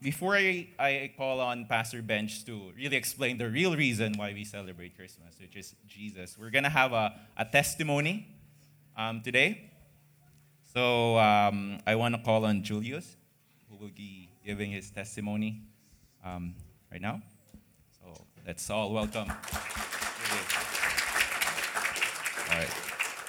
Before I call on Pastor Bench to really explain the real reason why we celebrate Christmas, which is Jesus, we're going to have a testimony today. So I want to call on Julius, who will be giving his testimony right now. So let's all welcome Julius. All right.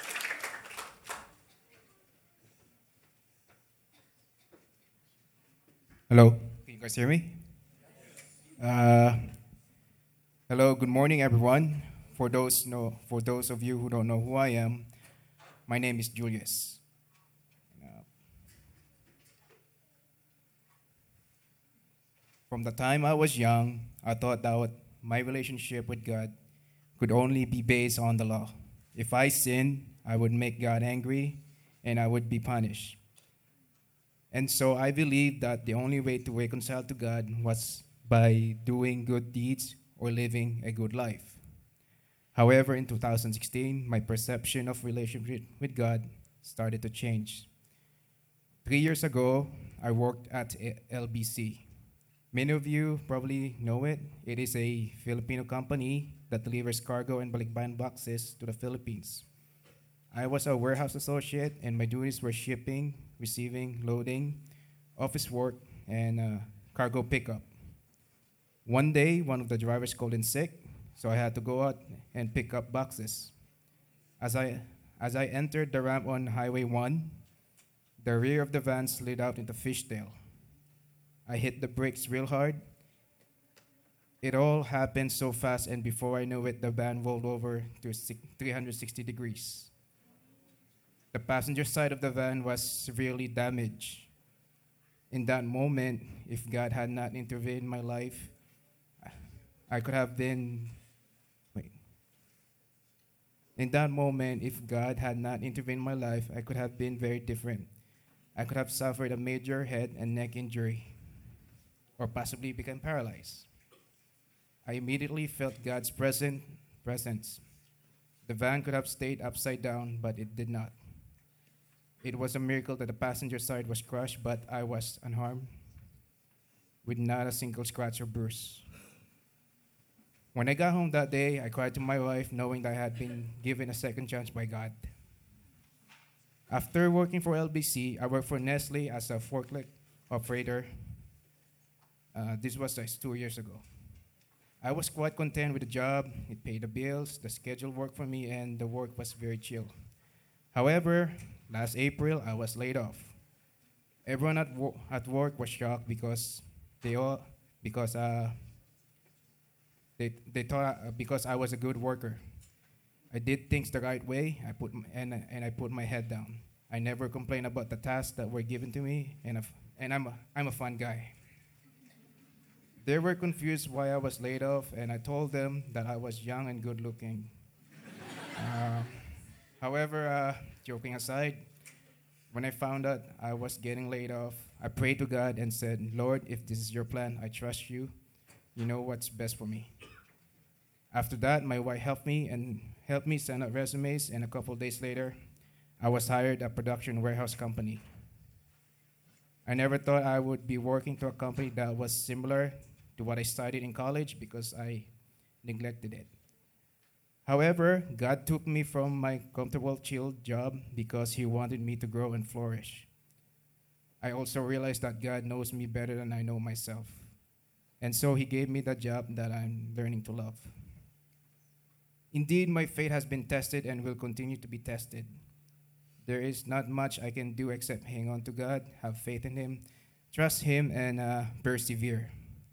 Hello, can you guys hear me? Uh, Hello, good morning, everyone. For those of you who don't know who I am, my name is Julius. Uh, from the time I was young, I thought that my relationship with God could only be based on the law. If I sinned, I would make God angry, and I would be punished. And so I believed that the only way to reconcile to God was by doing good deeds or living a good life. However, in 2016, my perception of relationship with God started to change. 3 years ago, I worked at LBC. Many of you probably know it. It is a Filipino company that delivers cargo and balikbayan boxes to the Philippines. I was a warehouse associate, and my duties were shipping, receiving, loading, office work, and cargo pickup. One day, one of the drivers called in sick, so I had to go out and pick up boxes. As I entered the ramp on Highway 1, the rear of the van slid out into fishtail. I hit the brakes real hard. It all happened so fast, and before I knew it, the van rolled over to 360 degrees. The passenger side of the van was severely damaged. In that moment, if God had not intervened in my life, I could have been. Wait. In that moment, if God had not intervened in my life, I could have been very different. I could have suffered a major head and neck injury, or possibly become paralyzed. I immediately felt God's presence. The van could have stayed upside down, but it did not. It was a miracle that the passenger side was crushed, but I was unharmed, with not a single scratch or bruise. When I got home that day, I cried to my wife, knowing that I had been given a second chance by God. After working for LBC, I worked for Nestle as a forklift operator. This was just 2 years ago. I was quite content with the job. It paid the bills, the schedule worked for me, and the work was very chill. However, last April, I was laid off. Everyone at work was shocked because because they thought because I was a good worker. I did things the right way. I put my head down. I never complained about the tasks that were given to me, and I'm a fun guy. They were confused why I was laid off, and I told them that I was young and good looking. Uh, However, joking aside, when I found out I was getting laid off, I prayed to God and said, Lord, if this is your plan, I trust you. You know what's best for me. After that, my wife helped me send out resumes, and a couple of days later, I was hired at a production warehouse company. I never thought I would be working to a company that was similar to what I studied in college because I neglected it. However, God took me from my comfortable, chill job because He wanted me to grow and flourish. I also realized that God knows me better than I know myself. And so He gave me the job that I'm learning to love. Indeed, my faith has been tested and will continue to be tested. There is not much I can do except hang on to God, have faith in Him, trust Him, and persevere.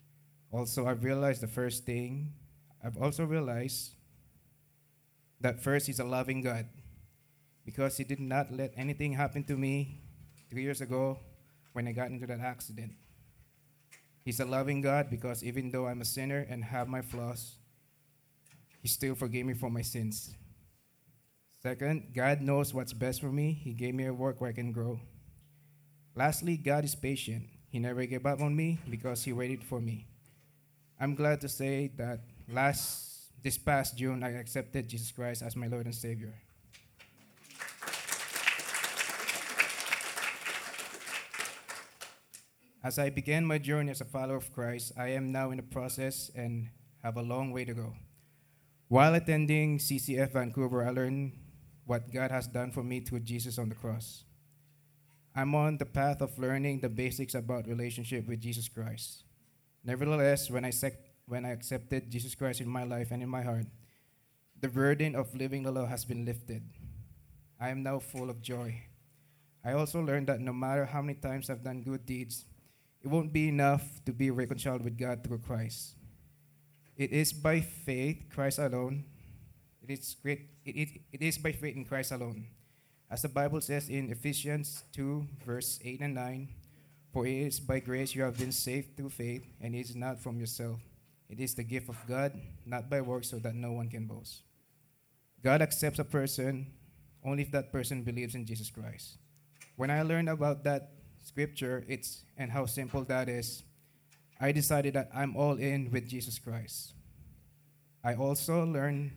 I've also realized that first, He's a loving God because He did not let anything happen to me 3 years ago when I got into that accident. He's a loving God because even though I'm a sinner and have my flaws, He still forgave me for my sins. Second, God knows what's best for me. He gave me a work where I can grow. Lastly, God is patient. He never gave up on me because He waited for me. I'm glad to say that this past June, I accepted Jesus Christ as my Lord and Savior. As I began my journey as a follower of Christ, I am now in the process and have a long way to go. While attending CCF Vancouver, I learned what God has done for me through Jesus on the cross. I'm on the path of learning the basics about relationship with Jesus Christ. Nevertheless, when I accepted Jesus Christ in my life and in my heart, the burden of living the law has been lifted. I am now full of joy. I also learned that no matter how many times I've done good deeds, it won't be enough to be reconciled with God through Christ. It is by faith, Christ alone. It is by faith in Christ alone. As the Bible says in Ephesians 2, verse 8 and 9, for it is by grace you have been saved through faith, and it is not from yourself. It is the gift of God, not by works, so that no one can boast. God accepts a person only if that person believes in Jesus Christ. When I learned about that scripture, and how simple that is, I decided that I'm all in with Jesus Christ. I also learned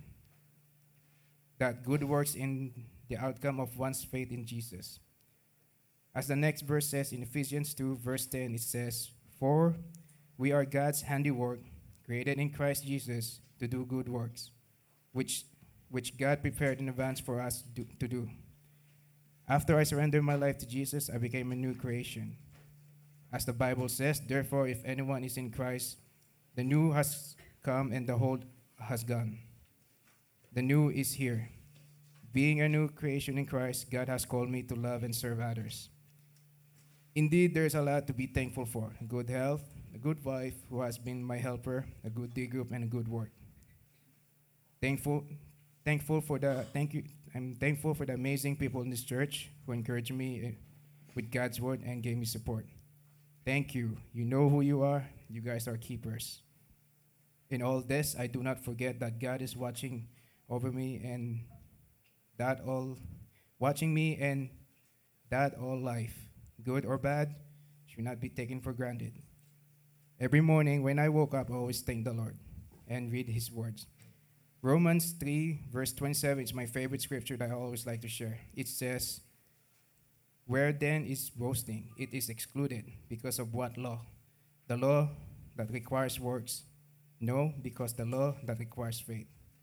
that good works in the outcome of one's faith in Jesus. As the next verse says in Ephesians 2, verse 10, it says, for we are God's handiwork, created in Christ Jesus to do good works, which God prepared in advance for us to do. After I surrendered my life to Jesus, I became a new creation. As the Bible says, therefore, if anyone is in Christ, the new has come and the old has gone. The new is here. Being a new creation in Christ, God has called me to love and serve others. Indeed, there's a lot to be thankful for. Good health, a good wife who has been my helper, a good day group, and a good work. I'm thankful for the amazing people in this church who encouraged me with God's word and gave me support. Thank you. You know who you are. You guys are keepers. In all this, I do not forget that God is watching over me and that all life, good or bad, should not be taken for granted. Every morning when I woke up, I always thank the Lord and read his words. Romans 3, verse 27 is my favorite scripture that I always like to share. It says, where then is boasting? It is excluded. Because of what law? The law that requires works? No, because the law that requires faith.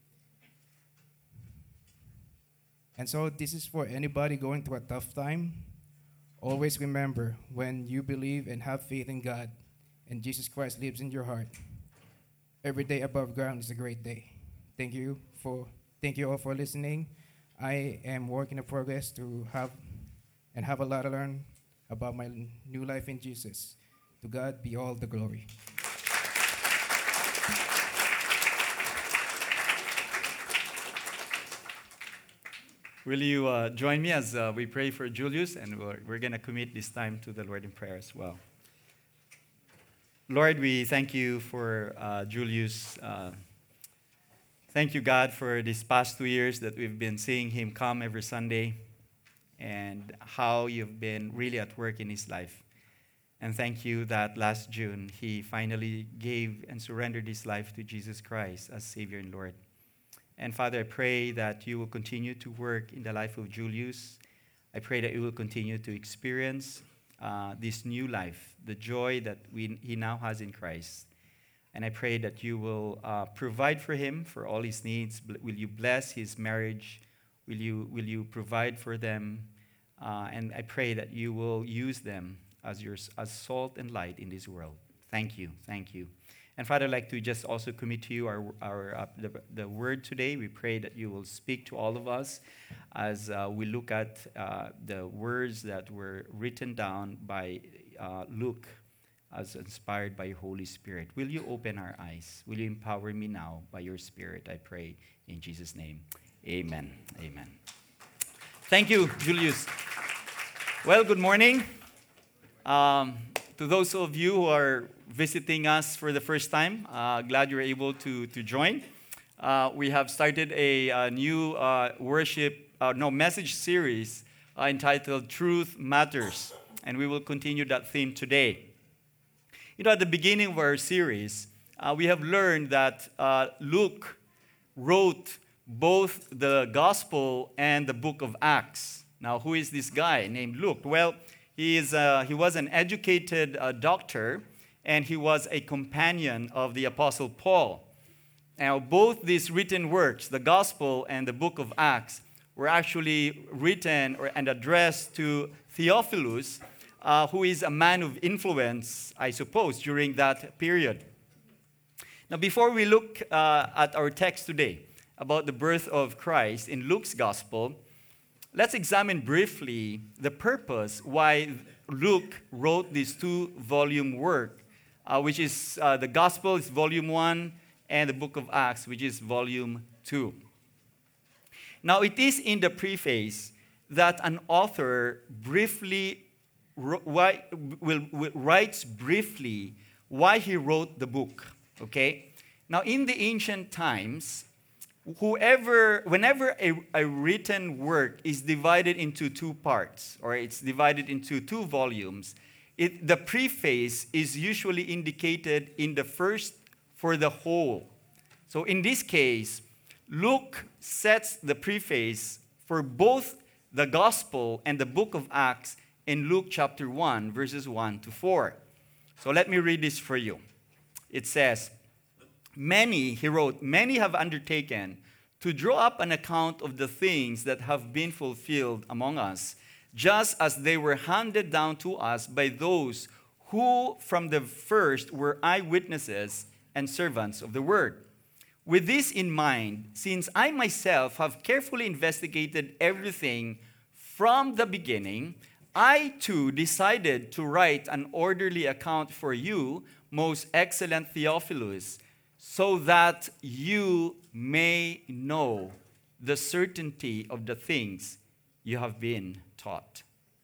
And so this is for anybody going through a tough time. Always remember, when you believe and have faith in God and Jesus Christ lives in your heart, every day above ground is a great day. Thank you all for listening. I am work in progress to have a lot to learn about my new life in Jesus. To God be all the glory. Will you join me as we pray for Julius, and we're going to commit this time to the Lord in prayer as well. Lord, we thank you for Julius. Thank you, God, for these past 2 years that we've been seeing him come every Sunday and how you've been really at work in his life. And thank you that last June, he finally gave and surrendered his life to Jesus Christ as Savior and Lord. And Father, I pray that you will continue to work in the life of Julius. I pray that you will continue to experience this new life, the joy that he now has in Christ. And I pray that you will provide for him for all his needs. Will you bless his marriage? Will you provide for them? And I pray that you will use them as salt and light in this world. Thank you. And Father, I'd like to just also commit to you the word today. We pray that you will speak to all of us as we look at the words that were written down by Luke as inspired by your Holy Spirit. Will you open our eyes? Will you empower me now by your Spirit? I pray in Jesus' name. Amen. Thank you, Julius. Well, good morning. To those of you who are visiting us for the first time, glad you're able to join. We have started a new message series entitled Truth Matters, and we will continue that theme today. At the beginning of our series, we have learned that Luke wrote both the Gospel and the book of Acts. Now, who is this guy named Luke? Well, He was an educated doctor, and he was a companion of the Apostle Paul. Now, both these written works, the Gospel and the book of Acts, were actually written and addressed to Theophilus, who is a man of influence, I suppose, during that period. Now, before we look at our text today about the birth of Christ in Luke's Gospel, let's examine briefly the purpose why Luke wrote this two-volume work, which is the Gospel is volume 1, and the book of Acts, which is volume 2. Now, it is in the preface that an author briefly writes briefly why he wrote the book. Okay? Now, in the ancient times, whenever a written work is divided into two parts, or it's divided into two volumes, the preface is usually indicated in the first for the whole. So in this case, Luke sets the preface for both the Gospel and the book of Acts in Luke chapter 1, verses 1 to 4. So let me read this for you. It says, he wrote, many have undertaken to draw up an account of the things that have been fulfilled among us, just as they were handed down to us by those who from the first were eyewitnesses and servants of the word. With this in mind, since I myself have carefully investigated everything from the beginning, I too decided to write an orderly account for you, most excellent Theophilus, so that you may know the certainty of the things you have been taught.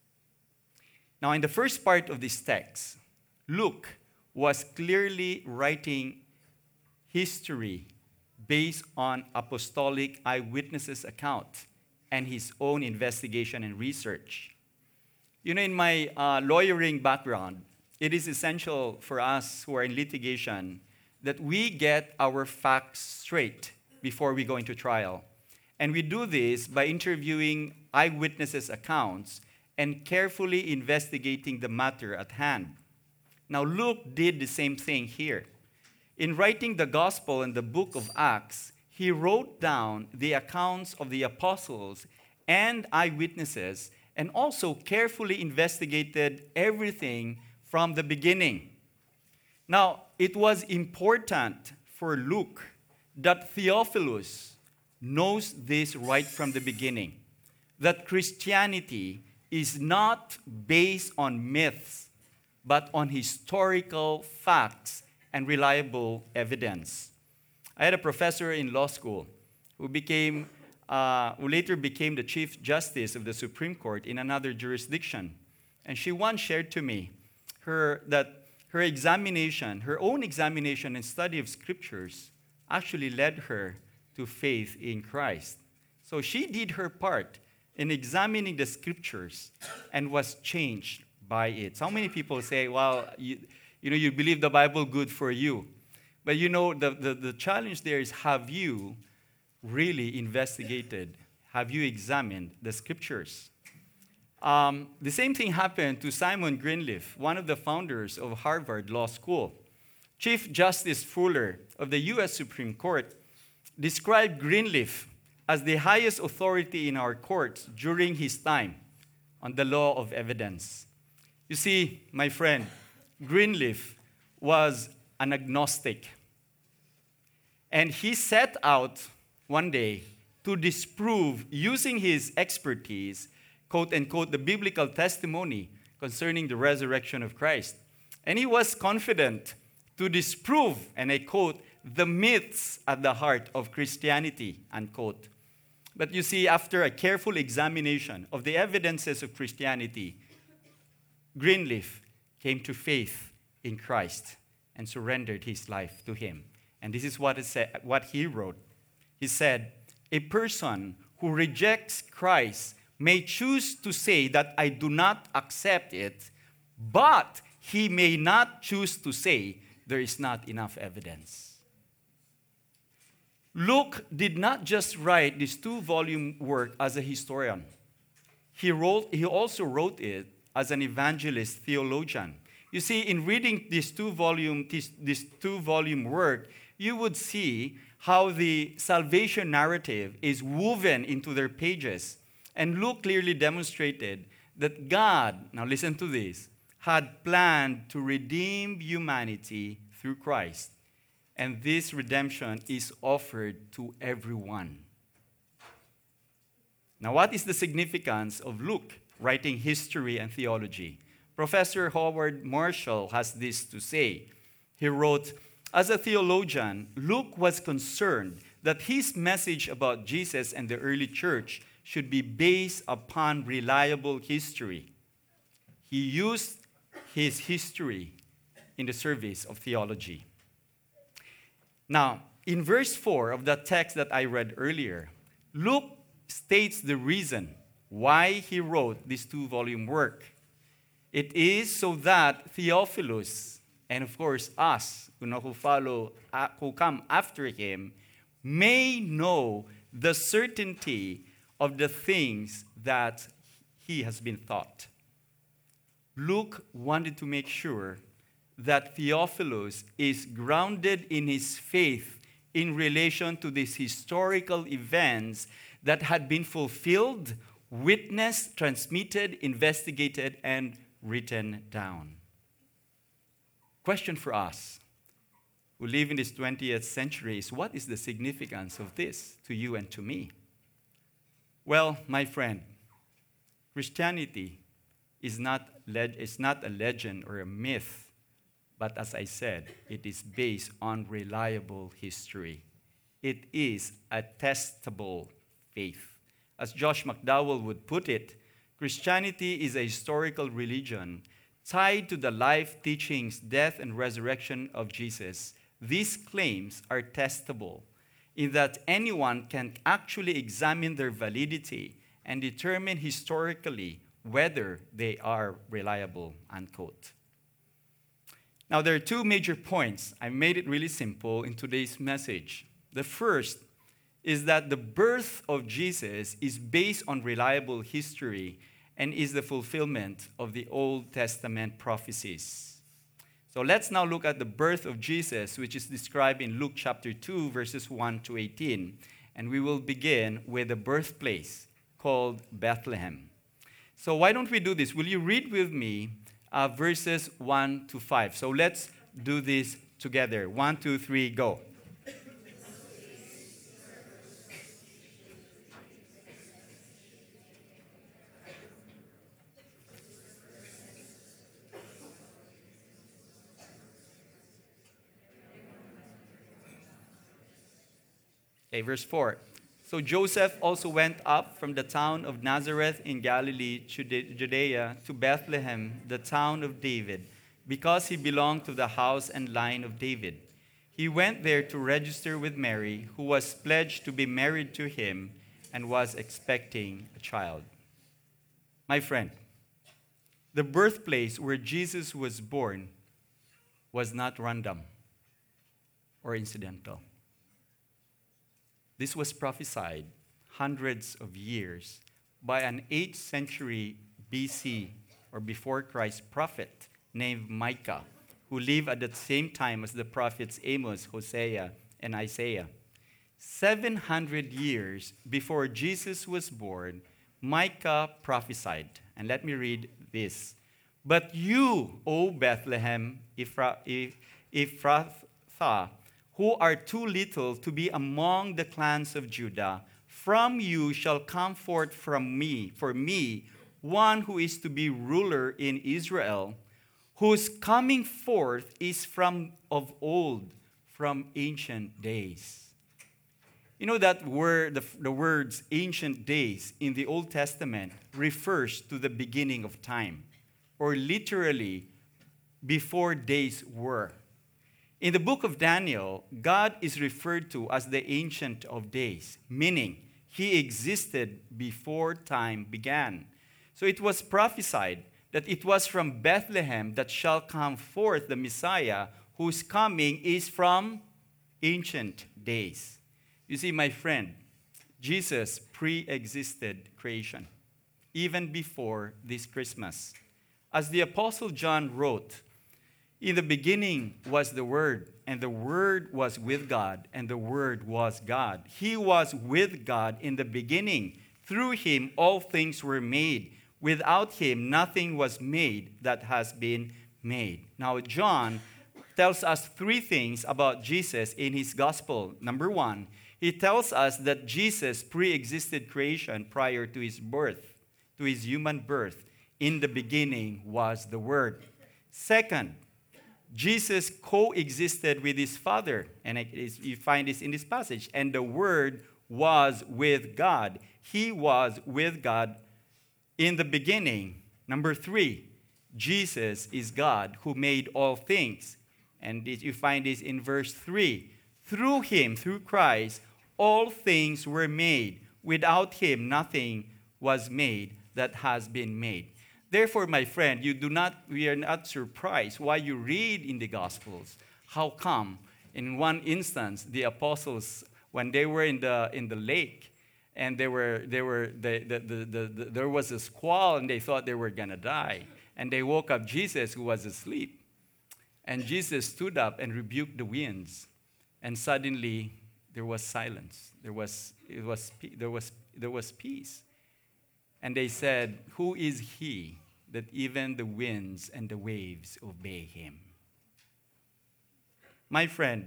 Now, in the first part of this text, Luke was clearly writing history based on apostolic eyewitnesses' account and his own investigation and research. You know, in my lawyering background, it is essential for us who are in litigation that we get our facts straight before we go into trial. And we do this by interviewing eyewitnesses' accounts and carefully investigating the matter at hand. Now, Luke did the same thing here. In writing the Gospel and the book of Acts, he wrote down the accounts of the apostles and eyewitnesses and also carefully investigated everything from the beginning. Now, it was important for Luke that Theophilus knows this right from the beginning, that Christianity is not based on myths, but on historical facts and reliable evidence. I had a professor in law school who later became the Chief Justice of the Supreme Court in another jurisdiction. And she once shared to me that her own examination and study of scriptures actually led her to faith in Christ. So she did her part in examining the scriptures and was changed by it. So how many people say, well, you believe the Bible, good for you. But the challenge there is, have you really investigated? Have you examined the scriptures? The same thing happened to Simon Greenleaf, one of the founders of Harvard Law School. Chief Justice Fuller of the U.S. Supreme Court described Greenleaf as the highest authority in our courts during his time on the law of evidence. You see, my friend, Greenleaf was an agnostic. And he set out one day to disprove, using his expertise, quote unquote, the biblical testimony concerning the resurrection of Christ. And he was confident to disprove, and I quote, the myths at the heart of Christianity, unquote. But you see, after a careful examination of the evidences of Christianity, Greenleaf came to faith in Christ and surrendered his life to him. And this is what he wrote. He said, a person who rejects Christ may choose to say that I do not accept it, but he may not choose to say there is not enough evidence. Luke did not just write this two-volume work as a historian. He also wrote it as an evangelist theologian. You see, in reading this two-volume work, you would see how the salvation narrative is woven into their pages. And Luke clearly demonstrated that God, now listen to this, had planned to redeem humanity through Christ. And this redemption is offered to everyone. Now, what is the significance of Luke writing history and theology? Professor Howard Marshall has this to say. He wrote, as a theologian, Luke was concerned that his message about Jesus and the early church should be based upon reliable history. He used his history in the service of theology. Now, in verse 4 of the text that I read earlier, Luke states the reason why he wrote this two-volume work. It is so that Theophilus, and of course us, who come after him, may know the certainty of the things that he has been taught. Luke wanted to make sure that Theophilus is grounded in his faith in relation to these historical events that had been fulfilled, witnessed, transmitted, investigated, and written down. Question for us who live in this 20th century is, what is the significance of this to you and to me? Well, my friend, Christianity is not a legend or a myth, but as I said, it is based on reliable history. It is a testable faith. As Josh McDowell would put it, Christianity is a historical religion tied to the life, teachings, death, and resurrection of Jesus. These claims are testable in that anyone can actually examine their validity and determine historically whether they are reliable, unquote. Now, there are two major points. I made it really simple in today's message. The first is that the birth of Jesus is based on reliable history and is the fulfillment of the Old Testament prophecies. So let's now look at the birth of Jesus, which is described in Luke chapter 2, verses 1 to 18. And we will begin with the birthplace called Bethlehem. So why don't we do this? Will you read with me verses 1 to 5? So let's do this together. 1, 2, 3, go. Okay, verse 4. So Joseph also went up from the town of Nazareth in Galilee, Judea, to Bethlehem, the town of David, because he belonged to the house and line of David. He went there to register with Mary, who was pledged to be married to him and was expecting a child. My friend, the birthplace where Jesus was born was not random or incidental. This was prophesied hundreds of years by an 8th century BC or before Christ prophet named Micah, who lived at the same time as the prophets Amos, Hosea, and Isaiah. 700 years before Jesus was born, Micah prophesied. And let me read this. But you, O Bethlehem Ephrathah, who are too little to be among the clans of Judah, from you shall come forth for me, one who is to be ruler in Israel, whose coming forth is from of old, from ancient days. You know that word, the words ancient days in the Old Testament refers to the beginning of time, or literally before days were. In the book of Daniel, God is referred to as the Ancient of Days, meaning he existed before time began. So it was prophesied that it was from Bethlehem that shall come forth the Messiah, whose coming is from ancient days. You see, my friend, Jesus pre-existed creation, even before this Christmas. As the Apostle John wrote, in the beginning was the Word, and the Word was with God, and the Word was God. He was with God in the beginning. Through him all things were made. Without him nothing was made that has been made. Now, John tells us three things about Jesus in his gospel. Number one, he tells us that Jesus pre-existed creation prior to his birth, to his human birth. In the beginning was the Word. Second, Jesus coexisted with his Father, and you find this in this passage. And the Word was with God. He was with God in the beginning. Number three, Jesus is God who made all things. And you find this in verse 3. Through him, through Christ, all things were made. Without him, nothing was made that has been made. Therefore, my friend, we are not surprised why you read in the Gospels. How come? In one instance, the apostles, when they were in the lake, and there was a squall, and they thought they were gonna die, and they woke up Jesus, who was asleep, and Jesus stood up and rebuked the winds, and suddenly there was silence. There was peace. And they said, "Who is he that even the winds and the waves obey him?" My friend,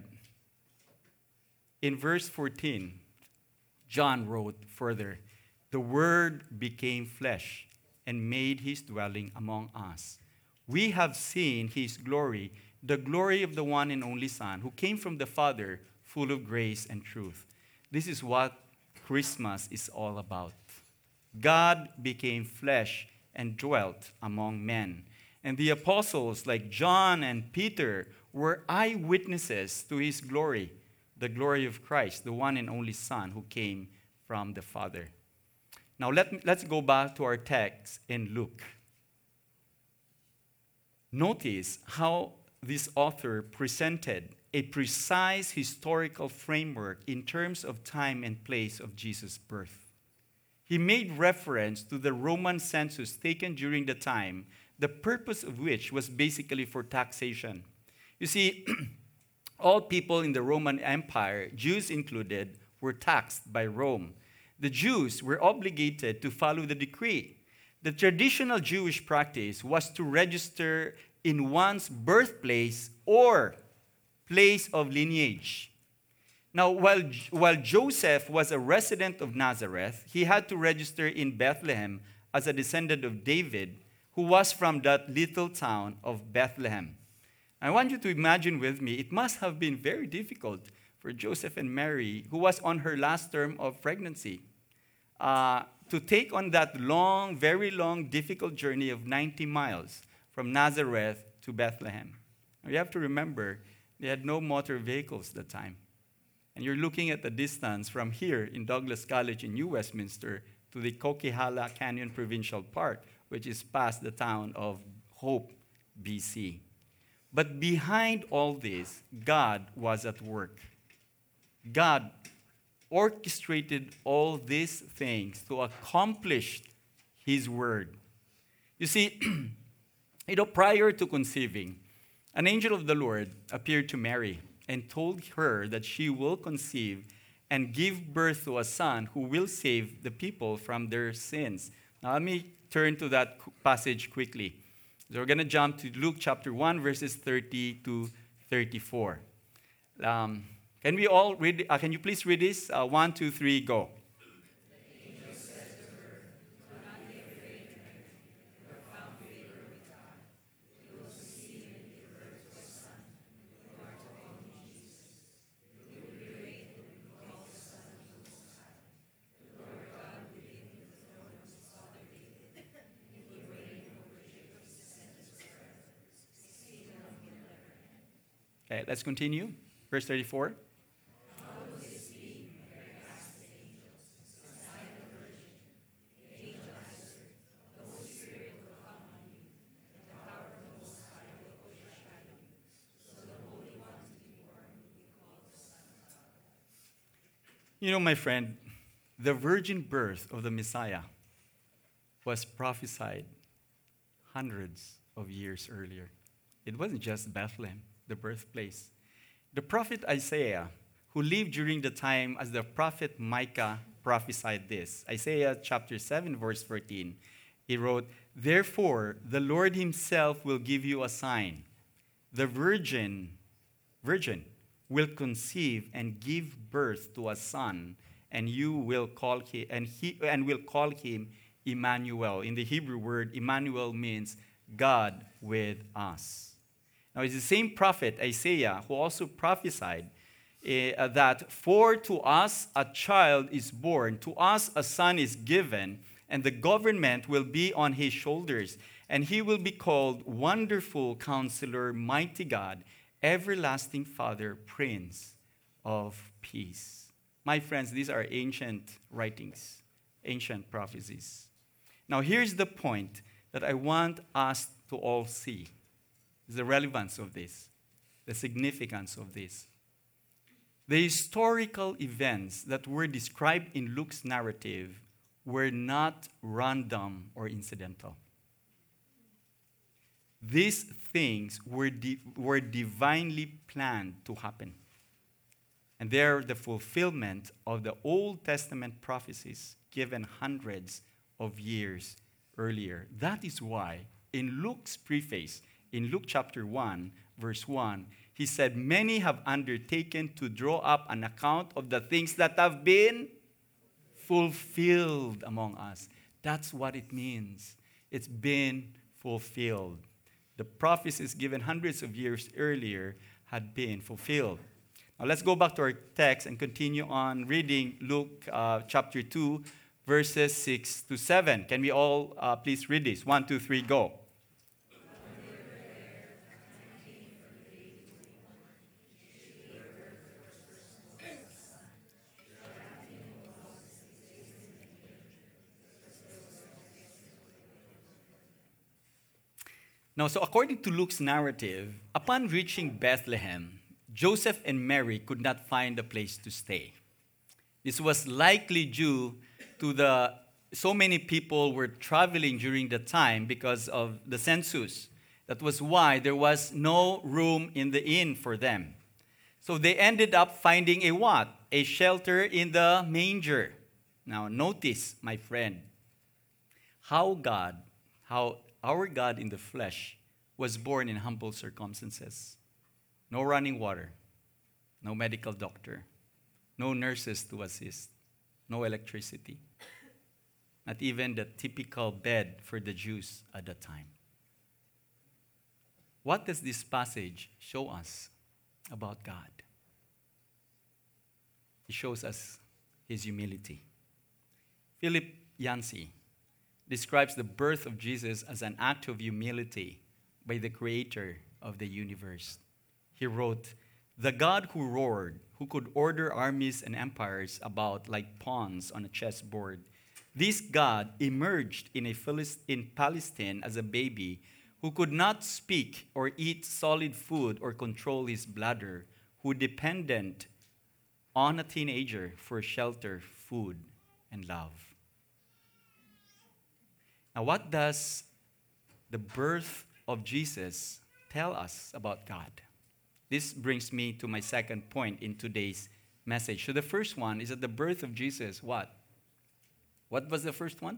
in verse 14, John wrote further, "The Word became flesh and made his dwelling among us. We have seen his glory, the glory of the one and only Son, who came from the Father, full of grace and truth." This is what Christmas is all about. God became flesh and dwelt among men. And the apostles, like John and Peter, were eyewitnesses to his glory, the glory of Christ, the one and only Son who came from the Father. Now let's go back to our text in Luke. Notice how this author presented a precise historical framework in terms of time and place of Jesus' birth. He made reference to the Roman census taken during the time, the purpose of which was basically for taxation. You see, all people in the Roman Empire, Jews included, were taxed by Rome. The Jews were obligated to follow the decree. The traditional Jewish practice was to register in one's birthplace or place of lineage. Now, while Joseph was a resident of Nazareth, he had to register in Bethlehem as a descendant of David, who was from that little town of Bethlehem. I want you to imagine with me, it must have been very difficult for Joseph and Mary, who was on her last term of pregnancy, to take on that long, very long, difficult journey of 90 miles from Nazareth to Bethlehem. Now, you have to remember, they had no motor vehicles at the time. And you're looking at the distance from here in Douglas College in New Westminster to the Coquihalla Canyon Provincial Park, which is past the town of Hope, BC. But behind all this, God was at work. God orchestrated all these things to accomplish his word. You see, prior to conceiving, an angel of the Lord appeared to Mary and told her that she will conceive and give birth to a son who will save the people from their sins. Now, let me turn to that passage quickly. So we're going to jump to Luke chapter 1, verses 30 to 34. Can we all read? Can you please read this? 1, 2, 3, go. Okay, let's continue. Verse 34. You know, my friend, the virgin birth of the Messiah was prophesied hundreds of years earlier. It wasn't just Bethlehem, the birthplace. The prophet Isaiah, who lived during the time as the prophet Micah prophesied this. Isaiah chapter 7, verse 14. He wrote, "Therefore, the Lord himself will give you a sign. The virgin will conceive and give birth to a son, and you will call him Emmanuel." In the Hebrew word, Emmanuel means God with us. Now, it's the same prophet, Isaiah, who also prophesied that for to us a child is born, to us a son is given, and the government will be on his shoulders, and he will be called Wonderful Counselor, Mighty God, Everlasting Father, Prince of Peace. My friends, these are ancient writings, ancient prophecies. Now, here's the point that I want us to all see, the relevance of this, the significance of this. The historical events that were described in Luke's narrative were not random or incidental. These things were divinely planned to happen. And they're the fulfillment of the Old Testament prophecies given hundreds of years earlier. That is why in Luke's preface, in Luke chapter 1, verse 1, he said, "Many have undertaken to draw up an account of the things that have been fulfilled among us." That's what it means. It's been fulfilled. The prophecies given hundreds of years earlier had been fulfilled. Now let's go back to our text and continue on reading Luke chapter 2, verses 6 to 7. Can we all please read this? 1, 2, 3, go. Now, so according to Luke's narrative, upon reaching Bethlehem, Joseph and Mary could not find a place to stay. This was likely due to so many people were traveling during the time because of the census. That was why there was no room in the inn for them. So they ended up finding a what? A shelter in the manger. Now notice, my friend, how our God in the flesh was born in humble circumstances. No running water, no medical doctor, no nurses to assist, no electricity, not even the typical bed for the Jews at the time. What does this passage show us about God? It shows us his humility. Philip Yancey describes the birth of Jesus as an act of humility by the creator of the universe. He wrote, "The God who roared, who could order armies and empires about like pawns on a chessboard, this God emerged in Palestine as a baby who could not speak or eat solid food or control his bladder, who depended on a teenager for shelter, food, and love." Now, what does the birth of Jesus tell us about God? This brings me to my second point in today's message. So the first one is that the birth of Jesus, what? What was the first one?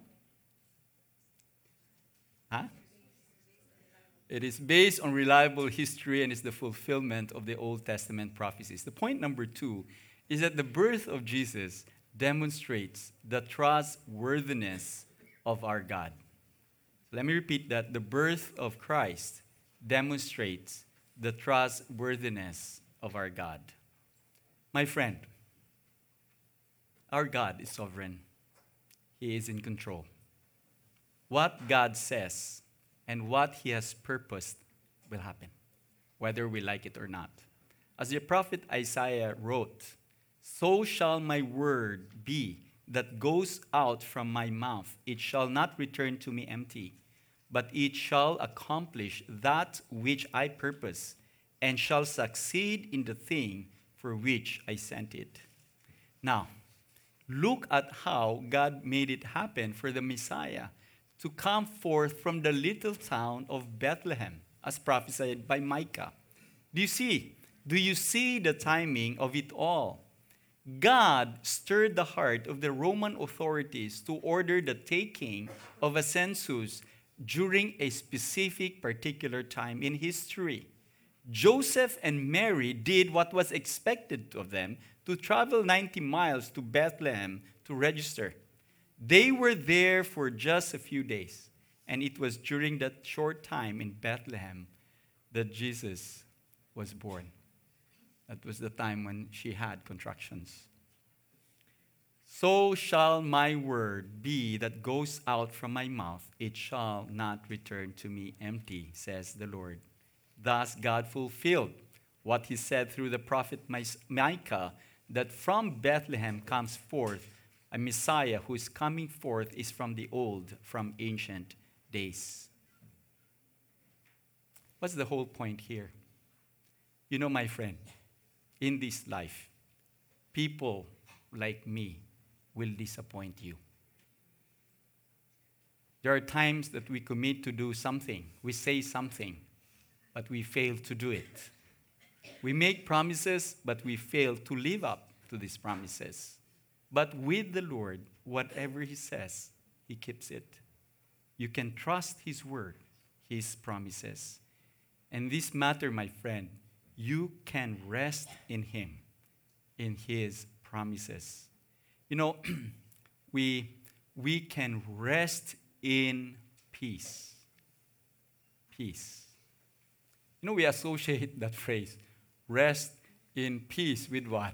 It is based on reliable history and is the fulfillment of the Old Testament prophecies. The point number 2 is that the birth of Jesus demonstrates the trustworthiness of our God. Let me repeat that. The birth of Christ demonstrates the trustworthiness of our God. My friend, our God is sovereign. He is in control. What God says and what he has purposed will happen, whether we like it or not. As the prophet Isaiah wrote, "So shall my word be that goes out from my mouth. It shall not return to me empty, but it shall accomplish that which I purpose, and shall succeed in the thing for which I sent it." Now, look at how God made it happen for the Messiah to come forth from the little town of Bethlehem, as prophesied by Micah. Do you see? Do you see the timing of it all? God stirred the heart of the Roman authorities to order the taking of a census during a specific particular time in history. Joseph and Mary did what was expected of them, to travel 90 miles to Bethlehem to register. They were there for just a few days, and it was during that short time in Bethlehem that Jesus was born. That was the time when she had contractions. So shall my word be that goes out from my mouth. It shall not return to me empty, says the Lord. Thus God fulfilled what he said through the prophet Micah, that from Bethlehem comes forth a Messiah whose coming forth is from the old, from ancient days. What's the whole point here? You know, my friend, in this life, people like me will disappoint you. There are times that we commit to do something, we say something, but we fail to do it. We make promises, but we fail to live up to these promises. But with the Lord, whatever he says, he keeps it. You can trust his word, his promises. And this matter, my friend, you can rest in him, in his promises. You know, we can rest in peace. Peace. You know, we associate that phrase, rest in peace, with what?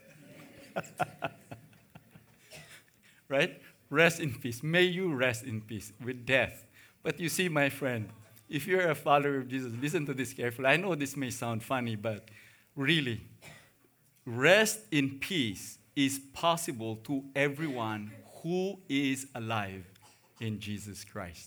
Right? Rest in peace. May you rest in peace with death. But you see, my friend, if you're a follower of Jesus, listen to this carefully. I know this may sound funny, but really, rest in peace is possible to everyone who is alive in Jesus Christ.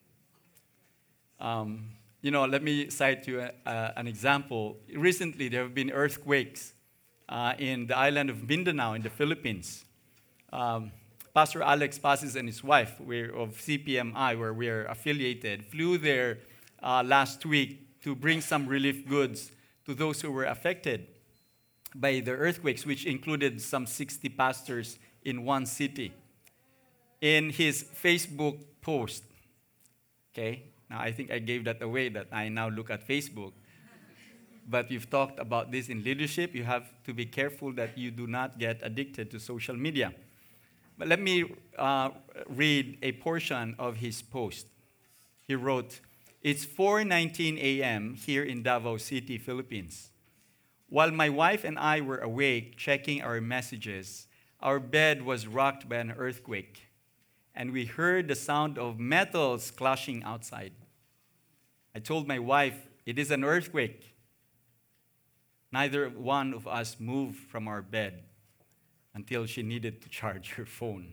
Let me cite you an example. Recently, there have been earthquakes in the island of Mindanao in the Philippines. Pastor Alex Pasis and his wife, we're of CPMI, where we are affiliated, flew there last week to bring some relief goods to those who were affected by the earthquakes, which included some 60 pastors in one city. In his Facebook post, okay, now I think I gave that away that I now look at Facebook. But we've talked about this in leadership. You have to be careful that you do not get addicted to social media. But let me read a portion of his post. He wrote, "It's 4:19 a.m. here in Davao City, Philippines. While my wife and I were awake checking our messages, our bed was rocked by an earthquake, and we heard the sound of metals clashing outside. I told my wife, it is an earthquake. Neither one of us moved from our bed until she needed to charge her phone."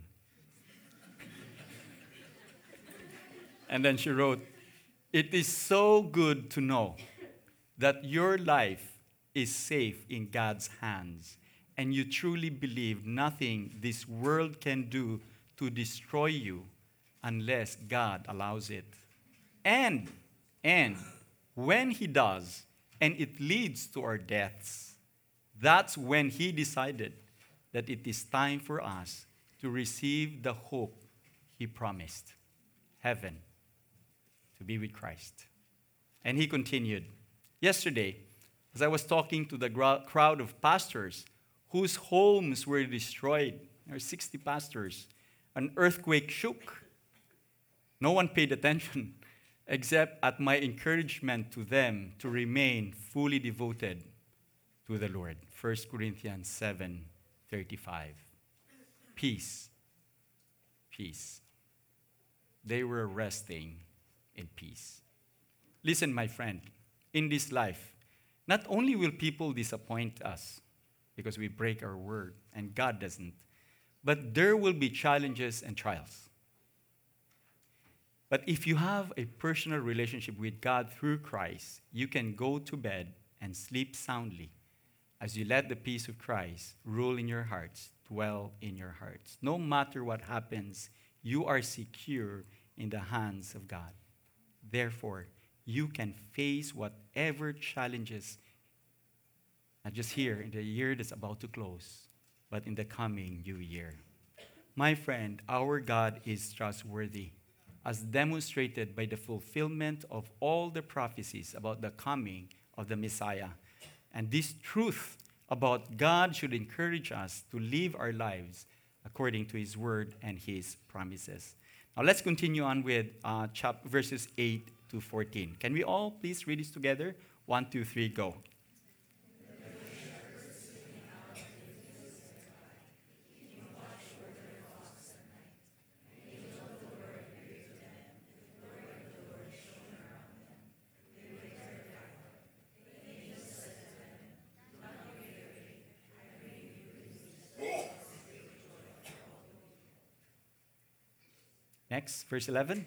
And then she wrote, "It is so good to know that your life is safe in God's hands, and you truly believe nothing this world can do to destroy you unless God allows it. And when he does, and it leads to our deaths, that's when he decided that it is time for us to receive the hope he promised, heaven, to be with Christ." And he continued, "Yesterday, as I was talking to the crowd of pastors whose homes were destroyed, there are 60 pastors, an earthquake shook. No one paid attention except at my encouragement to them to remain fully devoted to the Lord." 1 Corinthians 7:35. Peace. Peace. They were resting in peace. Listen, my friend, in this life, not only will people disappoint us because we break our word, and God doesn't, but there will be challenges and trials. But if you have a personal relationship with God through Christ, you can go to bed and sleep soundly as you let the peace of Christ rule in your hearts, dwell in your hearts. No matter what happens, you are secure in the hands of God. Therefore, you can face whatever challenges, not just here in the year that's about to close, but in the coming new year. My friend, our God is trustworthy, as demonstrated by the fulfillment of all the prophecies about the coming of the Messiah. And this truth about God should encourage us to live our lives according to His word and His promises. Now let's continue on with verses 8 to 14. Can we all please read this together? 1, 2, 3, go. Next, verse 11.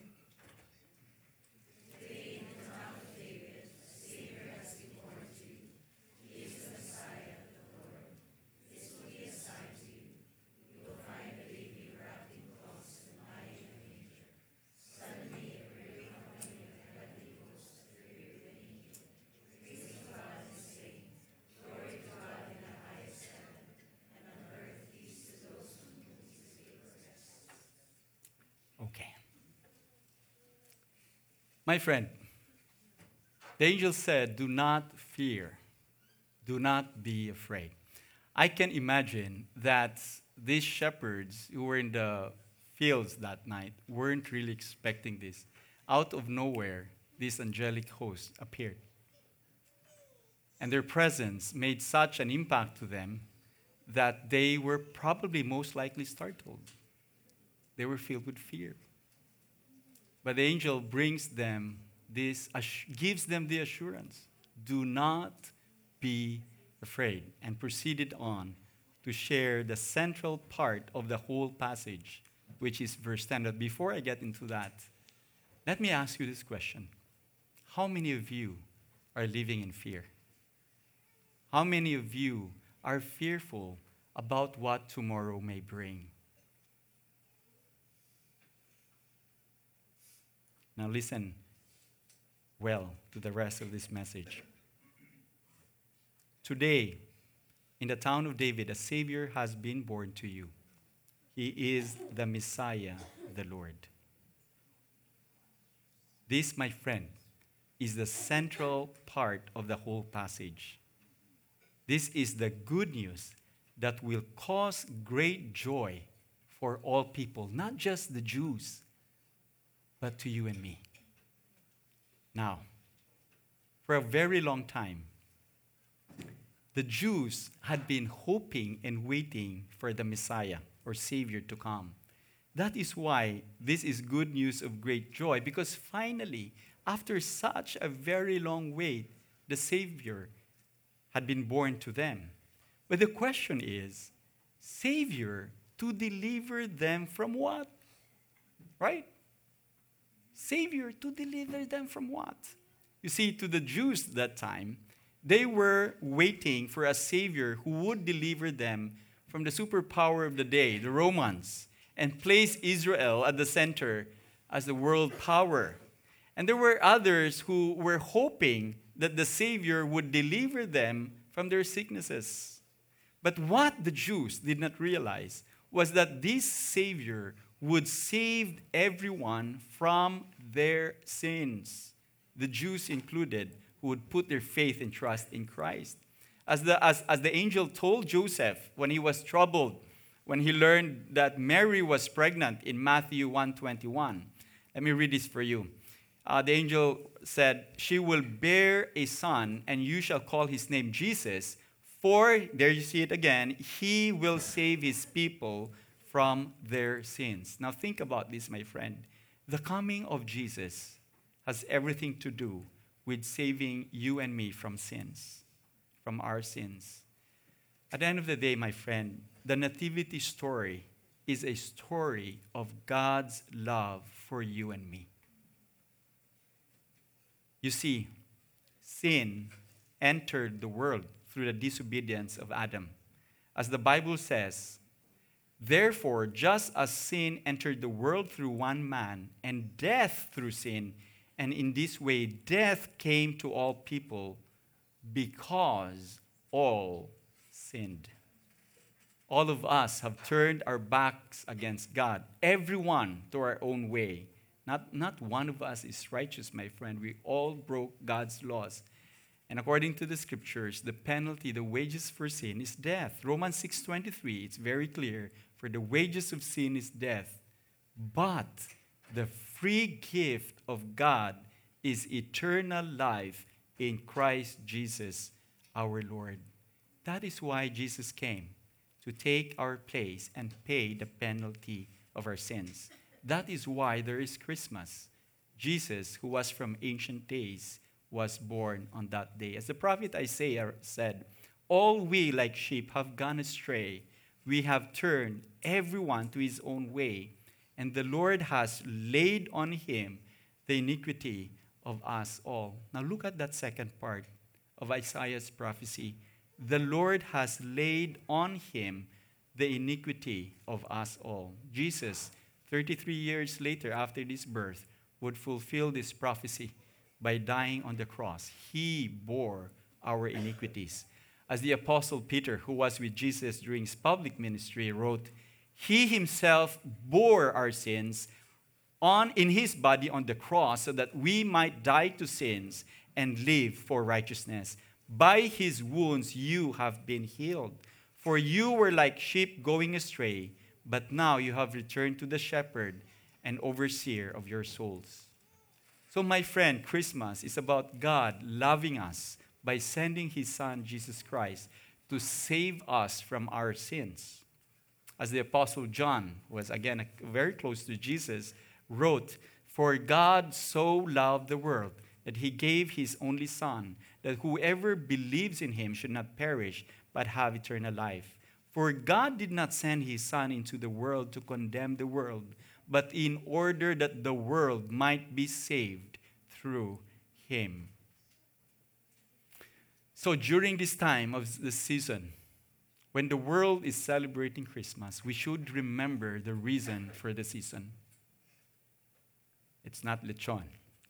Okay. My friend, the angel said, do not fear. Do not be afraid. I can imagine that these shepherds who were in the fields that night weren't really expecting this. Out of nowhere, this angelic host appeared. And their presence made such an impact to them that they were probably most likely startled. They were filled with fear. But the angel brings them gives them the assurance, do not be afraid, and proceeded on to share the central part of the whole passage, which is verse 10. But before I get into that, let me ask you this question. How many of you are living in fear? How many of you are fearful about what tomorrow may bring? Now listen well to the rest of this message. Today, in the town of David, a Savior has been born to you. He is the Messiah, the Lord. This, my friend, is the central part of the whole passage. This is the good news that will cause great joy for all people, not just the Jews, but to you and me. Now, for a very long time, the Jews had been hoping and waiting for the Messiah or Savior to come. That is why this is good news of great joy, because finally, after such a very long wait, the Savior had been born to them. But the question is, Savior to deliver them from what? Right? Savior to deliver them from what? You see, to the Jews that time, they were waiting for a Savior who would deliver them from the superpower of the day, the Romans, and place Israel at the center as the world power. And there were others who were hoping that the Savior would deliver them from their sicknesses. But what the Jews did not realize was that this Savior would save everyone from their sins, the Jews included, who would put their faith and trust in Christ. As the angel told Joseph when he was troubled, when he learned that Mary was pregnant in Matthew 1:21. Let me read this for you. The angel said, she will bear a son, and you shall call his name Jesus, for, there you see it again, he will save his people from their sins. Now think about this, my friend. The coming of Jesus has everything to do with saving you and me from sins, from our sins. At the end of the day, my friend, the nativity story is a story of God's love for you and me. You see, sin entered the world through the disobedience of Adam. As the Bible says, Therefore, just as sin entered the world through one man, and death through sin, and in this way death came to all people because all sinned. All of us have turned our backs against God, everyone to our own way. Not one of us is righteous, my friend. We all broke God's laws. And according to the scriptures, the penalty, the wages for sin is death. Romans 6:23, it's very clear. For the wages of sin is death. But the free gift of God is eternal life in Christ Jesus our Lord. That is why Jesus came, to take our place and pay the penalty of our sins. That is why there is Christmas. Jesus, who was from ancient days, was born on that day. As the prophet Isaiah said, all we like sheep have gone astray. We have turned everyone to his own way, and the Lord has laid on him the iniquity of us all. Now look at that second part of Isaiah's prophecy. The Lord has laid on him the iniquity of us all. Jesus, 33 years later after this birth, would fulfill this prophecy by dying on the cross. He bore our iniquities. As the Apostle Peter, who was with Jesus during his public ministry, wrote, he himself bore our sins in his body on the cross so that we might die to sins and live for righteousness. By his wounds you have been healed. For you were like sheep going astray, but now you have returned to the shepherd and overseer of your souls. So my friend, Christmas is about God loving us by sending his son, Jesus Christ, to save us from our sins. As the Apostle John, who was again very close to Jesus, wrote, for God so loved the world that he gave his only son, that whoever believes in him should not perish, but have eternal life. For God did not send his son into the world to condemn the world, but in order that the world might be saved through him. So during this time of the season, when the world is celebrating Christmas, we should remember the reason for the season. It's not lechon.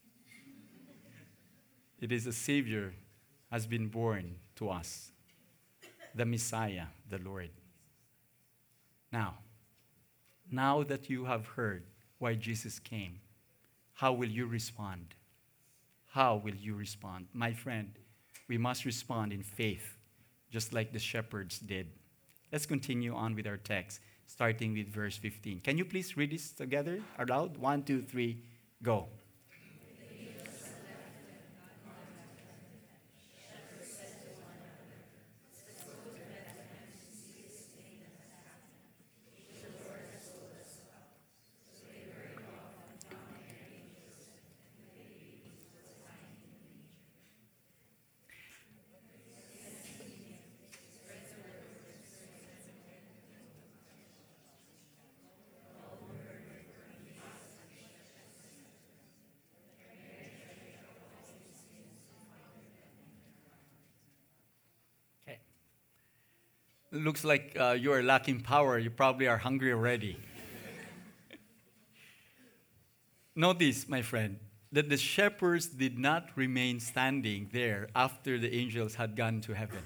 It is a Savior has been born to us, the Messiah, the Lord. Now that you have heard why Jesus came, how will you respond? How will you respond? My friend, we must respond in faith, just like the shepherds did. Let's continue on with our text, starting with verse 15. Can you please read this together aloud? 1, 2, 3, go. Looks like you are lacking power. You probably are hungry already. Notice, my friend, that the shepherds did not remain standing there after the angels had gone to heaven.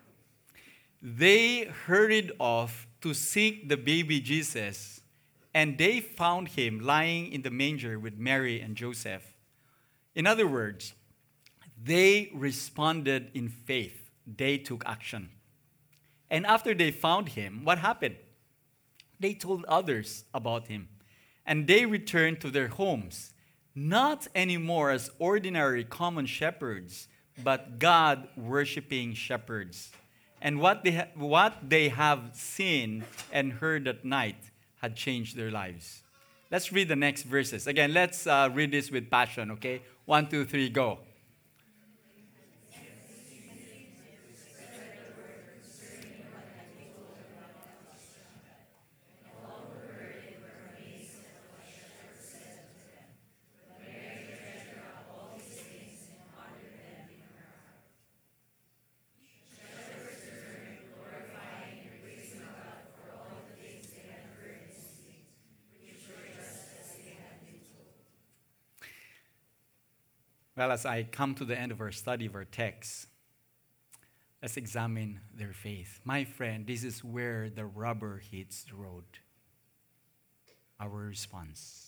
They hurried off to seek the baby Jesus, and they found him lying in the manger with Mary and Joseph. In other words, they responded in faith. They took action. And after they found him, what happened? They told others about him. And they returned to their homes, not anymore as ordinary common shepherds, but God-worshiping shepherds. And what they have seen and heard at night had changed their lives. Let's read the next verses. Again, let's read this with passion, okay? 1, 2, 3, go. Well, as I come to the end of our study of our text, let's examine their faith. My friend, this is where the rubber hits the road. Our response.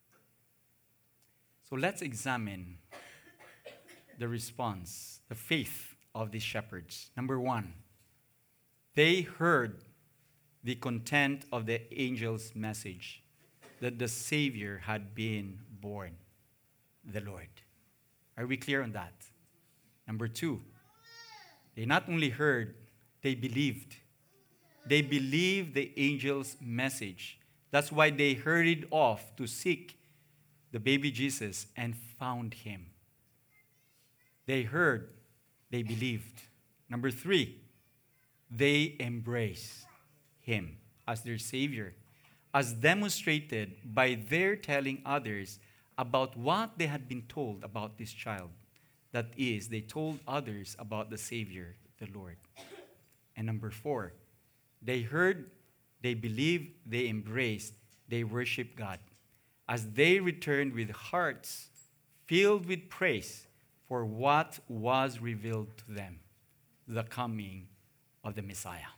So let's examine the response, the faith of these shepherds. Number one, they heard the content of the angel's message that the Savior had been born, the Lord. Are we clear on that? Number two, they not only heard, they believed. They believed the angel's message. That's why they hurried off to seek the baby Jesus and found him. They heard, they believed. Number three, they embraced him as their Savior, as demonstrated by their telling others about what they had been told about this child. That is, they told others about the Savior, the Lord. And number four, they heard, they believed, they embraced, they worshiped God as they returned with hearts filled with praise for what was revealed to them, the coming of the Messiah.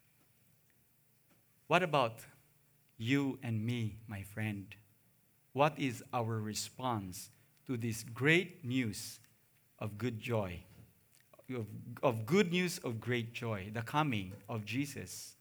What about you and me, my friend? What is our response to this great news of good joy, of good news of great joy, the coming of Jesus?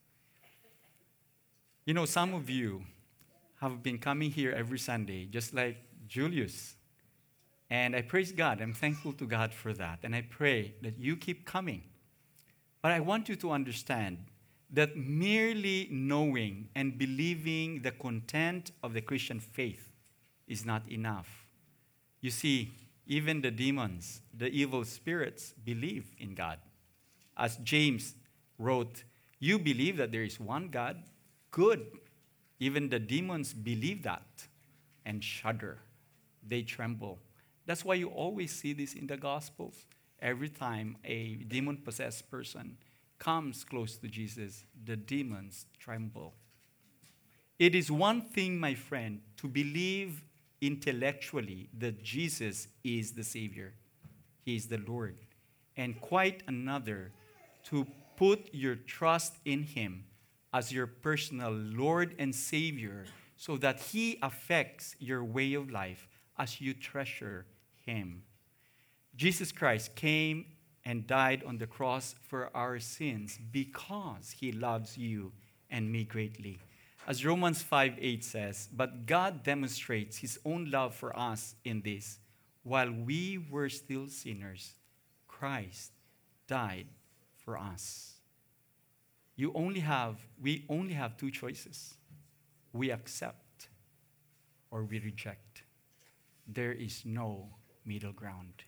You know, some of you have been coming here every Sunday, just like Julius. And I praise God. I'm thankful to God for that. And I pray that you keep coming. But I want you to understand that merely knowing and believing the content of the Christian faith is not enough. You see, even the demons, the evil spirits, believe in God. As James wrote, you believe that there is one God? Good. Even the demons believe that and shudder. They tremble. That's why you always see this in the Gospels. Every time a demon-possessed person comes close to Jesus, the demons tremble. It is one thing, my friend, to believe intellectually that Jesus is the Savior. He is the Lord. And quite another to put your trust in Him as your personal Lord and Savior so that He affects your way of life as you treasure Him. Jesus Christ came and died on the cross for our sins because He loves you and me greatly. As Romans 5:8 says, but God demonstrates His own love for us in this: while we were still sinners, Christ died for us. We only have two choices. We accept or we reject. There is no middle ground.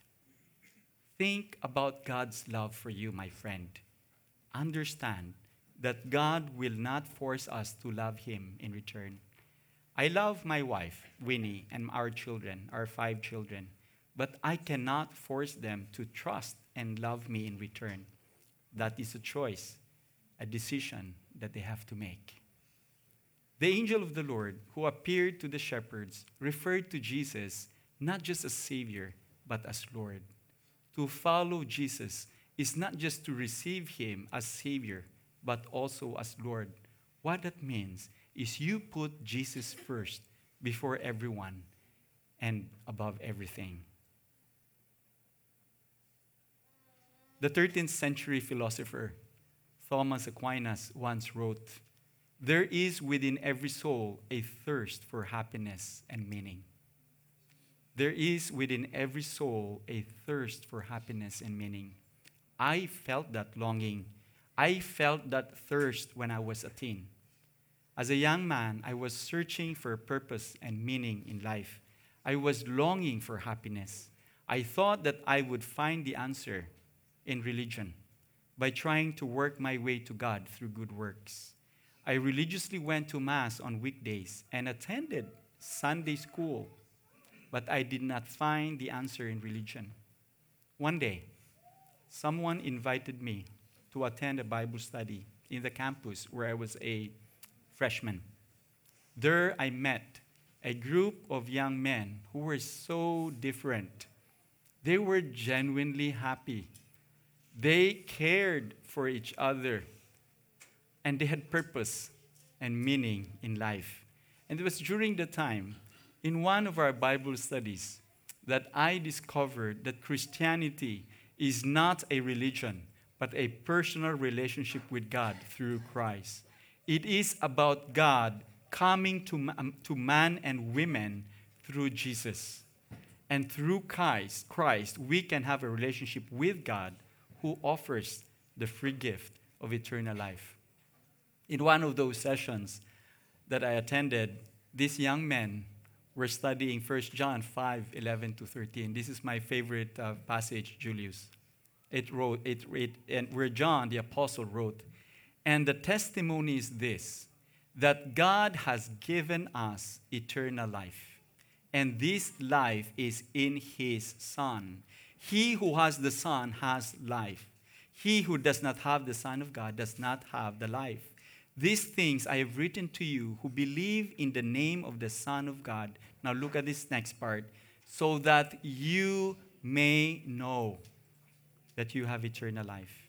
Think about God's love for you, my friend. Understand that God will not force us to love Him in return. I love my wife, Winnie, and our children, our 5 children, but I cannot force them to trust and love me in return. That is a choice, a decision that they have to make. The angel of the Lord who appeared to the shepherds referred to Jesus not just as Savior, but as Lord. To follow Jesus is not just to receive Him as Savior, but also as Lord. What that means is you put Jesus first before everyone and above everything. The 13th century philosopher Thomas Aquinas once wrote, there is within every soul a thirst for happiness and meaning. There is within every soul a thirst for happiness and meaning. I felt that longing. I felt that thirst when I was a teen. As a young man, I was searching for purpose and meaning in life. I was longing for happiness. I thought that I would find the answer in religion by trying to work my way to God through good works. I religiously went to Mass on weekdays and attended Sunday school, but I did not find the answer in religion. One day, someone invited me to attend a Bible study in the campus where I was a freshman. There I met a group of young men who were so different. They were genuinely happy. They cared for each other. And they had purpose and meaning in life. And it was during the time, in one of our Bible studies, that I discovered that Christianity is not a religion, but a personal relationship with God through Christ. It is about God coming to man and women through Jesus. And through Christ, we can have a relationship with God who offers the free gift of eternal life. In one of those sessions that I attended, these young men were studying 1 John 5:11-13. This is my favorite passage, Julius. And where John, the apostle, wrote, "And the testimony is this, that God has given us eternal life, and this life is in his Son. He who has the Son has life. He who does not have the Son of God does not have the life. These things I have written to you who believe in the name of the Son of God." Now look at this next part. "So that you may know that you have eternal life."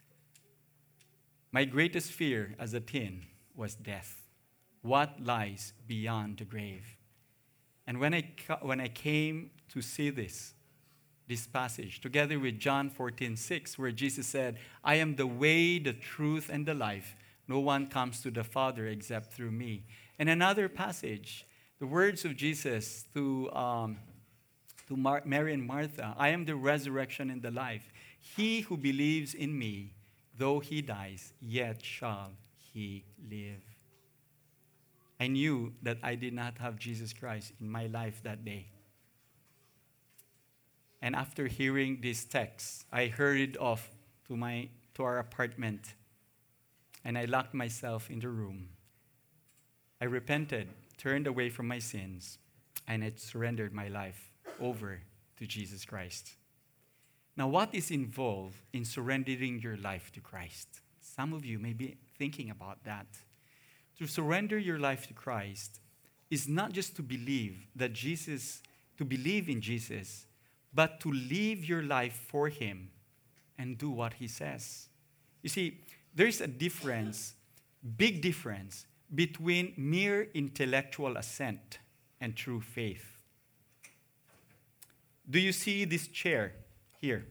My greatest fear as a teen was death. What lies beyond the grave? And when I came to see this passage, together with John 14:6, where Jesus said, "I am the way, the truth, and the life. No one comes to the Father except through me." And another passage, the words of Jesus to Mary and Martha, "I am the resurrection and the life. He who believes in me, though he dies, yet shall he live." I knew that I did not have Jesus Christ in my life that day. And after hearing this text, I hurried off to our apartment, and I locked myself in the room. I repented, turned away from my sins, and I surrendered my life over to Jesus Christ. Now, what is involved in surrendering your life to Christ? Some of you may be thinking about that. To surrender your life to Christ is not just to believe in Jesus, but to live your life for him and do what he says. You see, there's a difference, big difference, between mere intellectual assent and true faith. Do you see this chair here?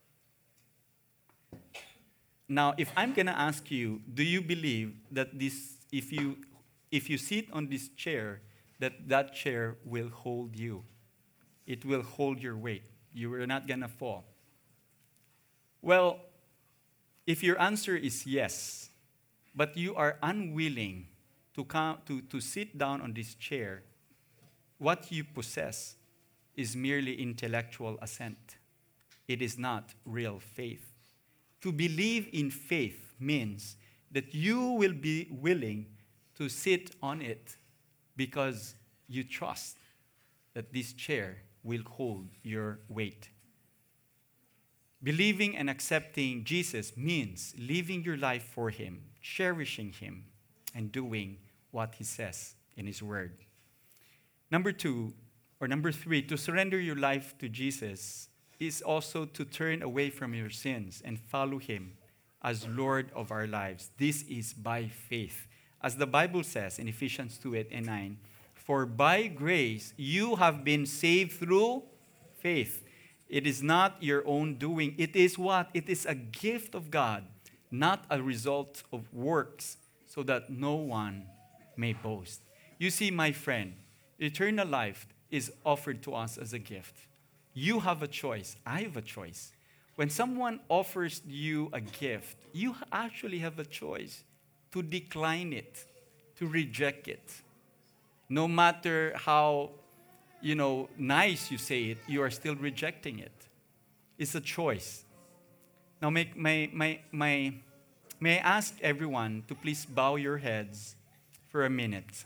Now, if I'm going to ask you, do you believe that if you sit on this chair, that chair will hold you? It will hold your weight. You are not going to fall. Well, if your answer is yes, but you are unwilling to sit down on this chair, what you possess is merely intellectual assent. It is not real faith. To believe in faith means that you will be willing to sit on it because you trust that this chair will hold your weight. Believing and accepting Jesus means living your life for him, cherishing him, and doing what he says in his word. Number three, to surrender your life to Jesus is also to turn away from your sins and follow him as Lord of our lives. This is by faith. As the Bible says in Ephesians 2:8-9, "For by grace you have been saved through faith. It is not your own doing." It is what? It is a gift of God, not a result of works, so that no one may boast. You see, my friend, eternal life is offered to us as a gift. You have a choice. I have a choice. When someone offers you a gift, you actually have a choice to decline it, to reject it. No matter how, nice you say it, you are still rejecting it. It's a choice. Now, may I ask everyone to please bow your heads for a minute.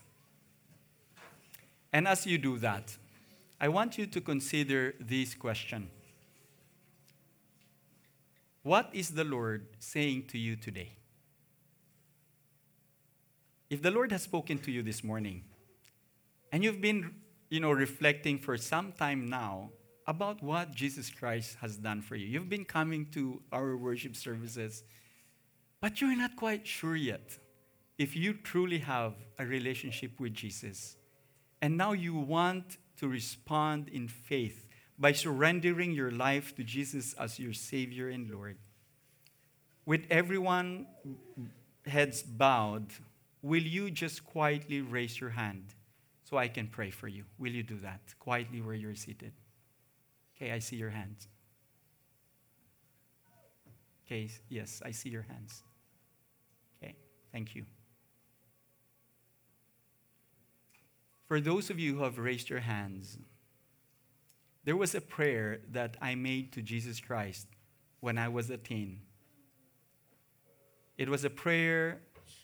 And as you do that, I want you to consider this question. What is the Lord saying to you today? If the Lord has spoken to you this morning, and you've been, reflecting for some time now about what Jesus Christ has done for you. You've been coming to our worship services, but you're not quite sure yet if you truly have a relationship with Jesus. And now you want to respond in faith by surrendering your life to Jesus as your Savior and Lord. With everyone heads bowed, will you just quietly raise your hand so I can pray for you? Will you do that quietly where you're seated? Okay, I see your hands. Okay, yes, I see your hands. Okay, thank you. For those of you who have raised your hands, there was a prayer that I made to Jesus Christ when I was a teen. It was a prayer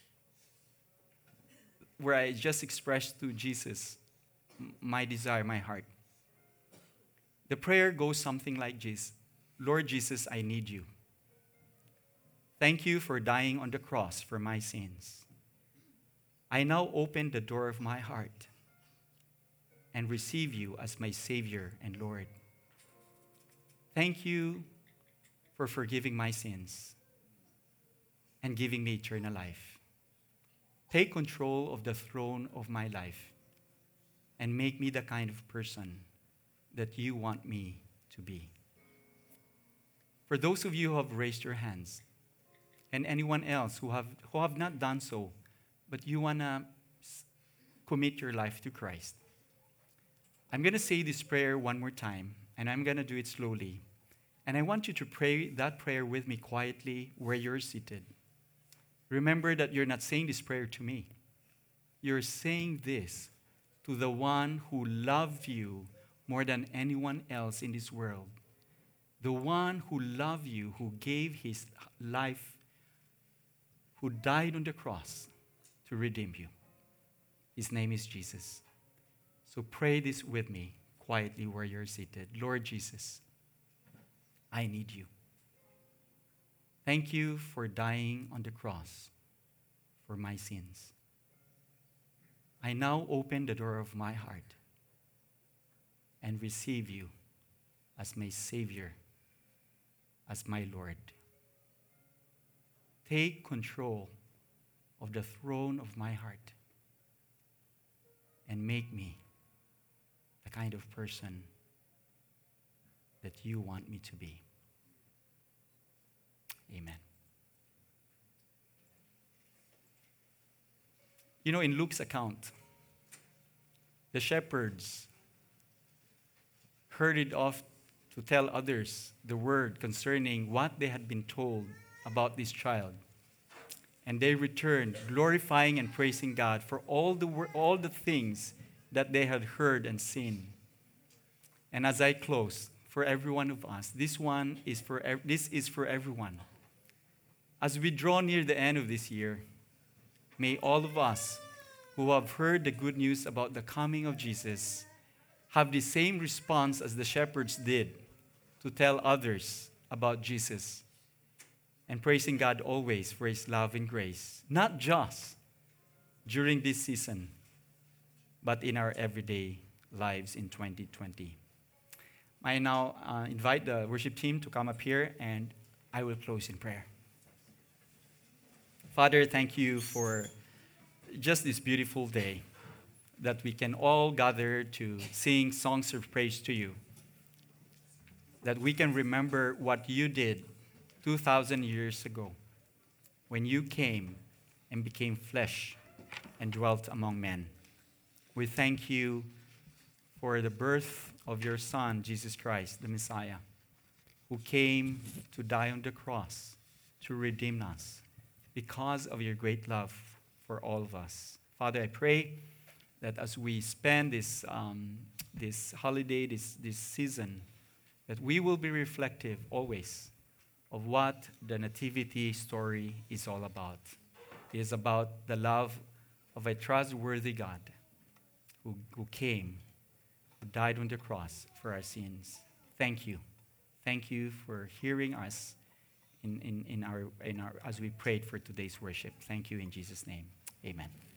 where I just expressed to Jesus my desire, my heart. The prayer goes something like this: Lord Jesus, I need you. Thank you for dying on the cross for my sins. I now open the door of my heart and receive you as my Savior and Lord. Thank you for forgiving my sins and giving me eternal life. Take control of the throne of my life and make me the kind of person that you want me to be. For those of you who have raised your hands, and anyone else who have not done so, but you want to commit your life to Christ, I'm going to say this prayer one more time, and I'm going to do it slowly. And I want you to pray that prayer with me quietly where you're seated. Remember that you're not saying this prayer to me. You're saying this to the one who loved you more than anyone else in this world. The one who loved you, who gave his life, who died on the cross to redeem you. His name is Jesus. So pray this with me quietly where you're seated. Lord Jesus, I need you. Thank you for dying on the cross for my sins. I now open the door of my heart and receive you as my Savior, as my Lord. Take control of the throne of my heart and make me the kind of person that you want me to be. Amen. You know, in Luke's account, the shepherds hurried off to tell others the word concerning what they had been told about this child. And they returned, glorifying and praising God for all the things that they had heard and seen. And as I close, for every one of us, this is for everyone. As we draw near the end of this year, may all of us who have heard the good news about the coming of Jesus have the same response as the shepherds did to tell others about Jesus, and praising God always for his love and grace, not just during this season, but in our everyday lives in 2020. I now invite the worship team to come up here, and I will close in prayer. Father, thank you for just this beautiful day that we can all gather to sing songs of praise to you, that we can remember what you did 2,000 years ago when you came and became flesh and dwelt among men. We thank you for the birth of your Son, Jesus Christ, the Messiah, who came to die on the cross to redeem us because of your great love for all of us. Father, I pray that as we spend this holiday, this season, that we will be reflective always of what the Nativity story is all about. It is about the love of a trustworthy God who came, who died on the cross for our sins. Thank you. Thank you for hearing us in our as we prayed for today's worship. Thank you in Jesus' name. Amen.